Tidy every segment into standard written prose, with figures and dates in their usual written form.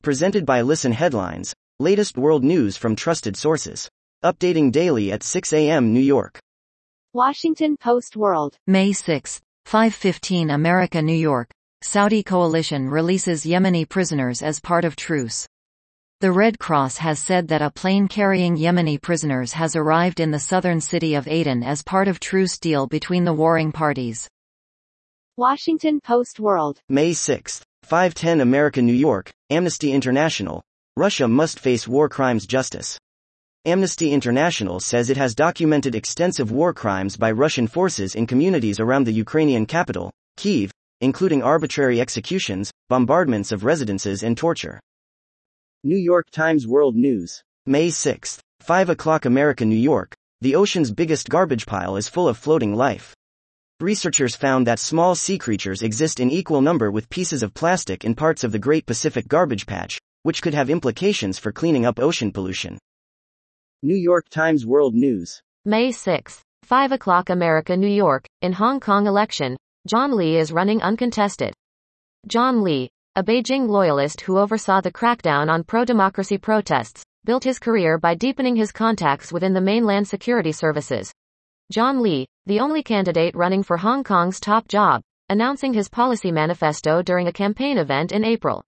Presented by Listen Headlines, latest world news from trusted sources. Updating daily at 6 a.m. New York. Washington Post World. May 6, 5:15 America, New York. Saudi coalition releases Yemeni prisoners as part of truce. The Red Cross has said that a plane carrying Yemeni prisoners has arrived in the southern city of Aden as part of truce deal between the warring parties. Washington Post World. May 6, 5:10 America, New York. Amnesty International. Russia must face war crimes justice. Amnesty International says it has documented extensive war crimes by Russian forces in communities around the Ukrainian capital, Kyiv, including arbitrary executions, bombardments of residences and torture. New York Times World News. May 6, 5 o'clock America, New York. The ocean's biggest garbage pile is full of floating life. Researchers found that small sea creatures exist in equal number with pieces of plastic in parts of the Great Pacific Garbage Patch, which could have implications for cleaning up ocean pollution. New York Times World News. May 6, 5 o'clock America, New York. In Hong Kong election, John Lee is running uncontested. John Lee, a Beijing loyalist who oversaw the crackdown on pro-democracy protests, built his career by deepening his contacts within the mainland security services. John Lee, the only candidate running for Hong Kong's top job, announcing his policy manifesto during a campaign event in April.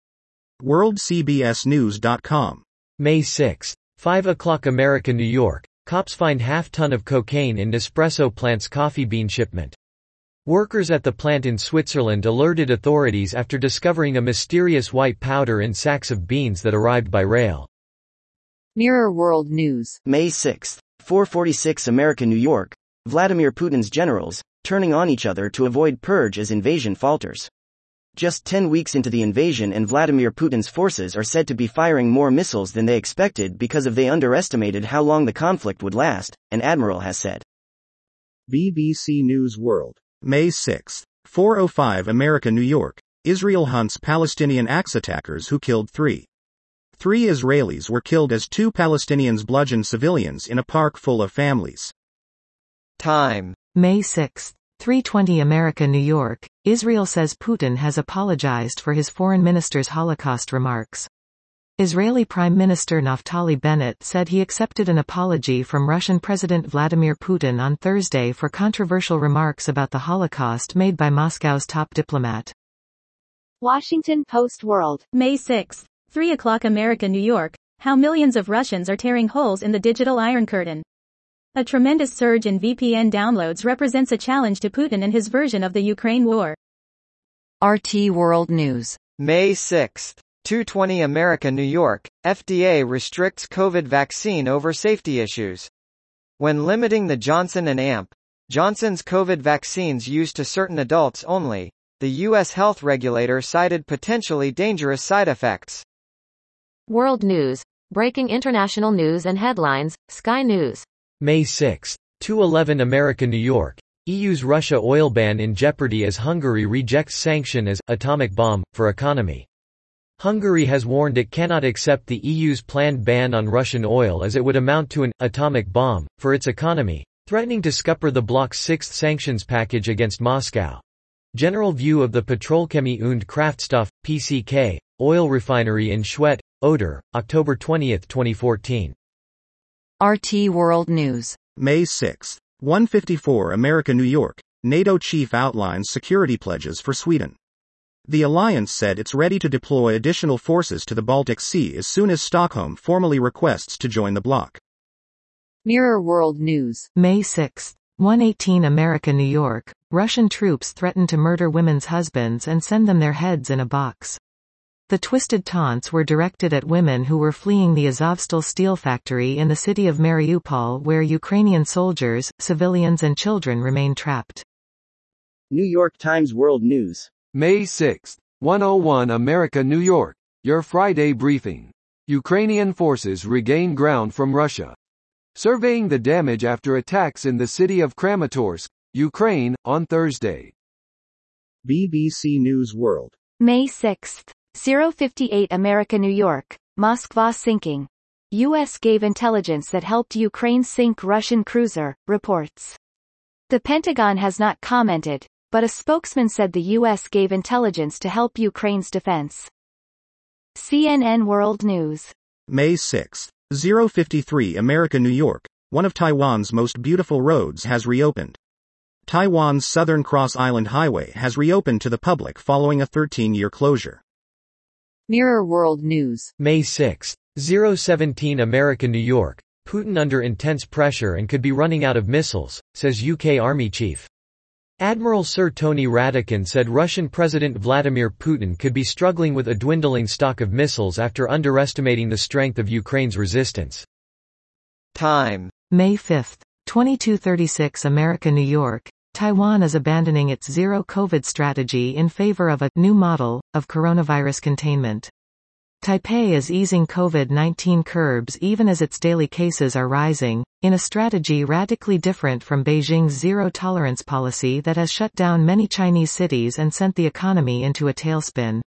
WorldCBSNews.com. May 6, 5 o'clock America, New York. Cops find half-ton of cocaine in Nespresso plant's coffee bean shipment. Workers at the plant in Switzerland alerted authorities after discovering a mysterious white powder in sacks of beans that arrived by rail. Mirror World News. May 6, 4:46 America, New York. Vladimir Putin's generals, turning on each other to avoid purge as invasion falters. Just 10 weeks into the invasion and Vladimir Putin's forces are said to be firing more missiles than they expected because they underestimated how long the conflict would last, an admiral has said. BBC News World. May 6, 4:05 America, New York. Israel hunts Palestinian axe attackers who killed 3. 3 Israelis were killed as 2 Palestinians bludgeoned civilians in a park full of families. Time. May 6, 3:20 America, New York. Israel says Putin has apologized for his foreign minister's Holocaust remarks. Israeli Prime Minister Naftali Bennett said he accepted an apology from Russian President Vladimir Putin on Thursday for controversial remarks about the Holocaust made by Moscow's top diplomat. Washington Post World. May 6, 3 o'clock America, New York. How millions of Russians are tearing holes in the digital Iron Curtain. A tremendous surge in VPN downloads represents a challenge to Putin and his version of the Ukraine war. RT World News. May 6, 2:20 America, New York. FDA restricts COVID vaccine over safety issues. When limiting the Johnson & Johnson's COVID vaccines used to certain adults only, the U.S. health regulator cited potentially dangerous side effects. World News. Breaking international news and headlines, Sky News. May 6, 2:11 America, New York. EU's Russia oil ban in jeopardy as Hungary rejects sanction as atomic bomb for economy. Hungary has warned it cannot accept the EU's planned ban on Russian oil as it would amount to an atomic bomb for its economy, threatening to scupper the bloc's 6th sanctions package against Moscow. General view of the Petrolchemie und Kraftstoff, PCK, oil refinery in Schwedt, Oder, October 20, 2014. RT World News. May 6, 1:54 America, New York. NATO chief outlines security pledges for Sweden. The alliance said it's ready to deploy additional forces to the Baltic Sea as soon as Stockholm formally requests to join the bloc. Mirror World News. May 6, 1:18 America, New York. Russian troops threaten to murder women's husbands and send them their heads in a box. The twisted taunts were directed at women who were fleeing the Azovstal steel factory in the city of Mariupol, where Ukrainian soldiers, civilians and children remain trapped. New York Times World News. May 6, 1:01 America, New York. Your Friday briefing. Ukrainian forces regain ground from Russia. Surveying the damage after attacks in the city of Kramatorsk, Ukraine, on Thursday. BBC News World. May 6, 0:58 America, New York. Moskva sinking. U.S. gave intelligence that helped Ukraine sink Russian cruiser, reports. The Pentagon has not commented, but a spokesman said the U.S. gave intelligence to help Ukraine's defense. CNN World News. May 6. 053 America New York, one of Taiwan's most beautiful roads has reopened. Taiwan's Southern Cross Island Highway has reopened to the public following a 13-year closure. Mirror World News. May 6. 017 America New York. Putin under intense pressure and could be running out of missiles, says UK Army Chief. Admiral Sir Tony Radakin said Russian President Vladimir Putin could be struggling with a dwindling stock of missiles after underestimating the strength of Ukraine's resistance. Time. May 5. 2236 America New York. Taiwan is abandoning its zero-COVID strategy in favor of a new model of coronavirus containment. Taipei is easing COVID-19 curbs even as its daily cases are rising, in a strategy radically different from Beijing's zero-tolerance policy that has shut down many Chinese cities and sent the economy into a tailspin.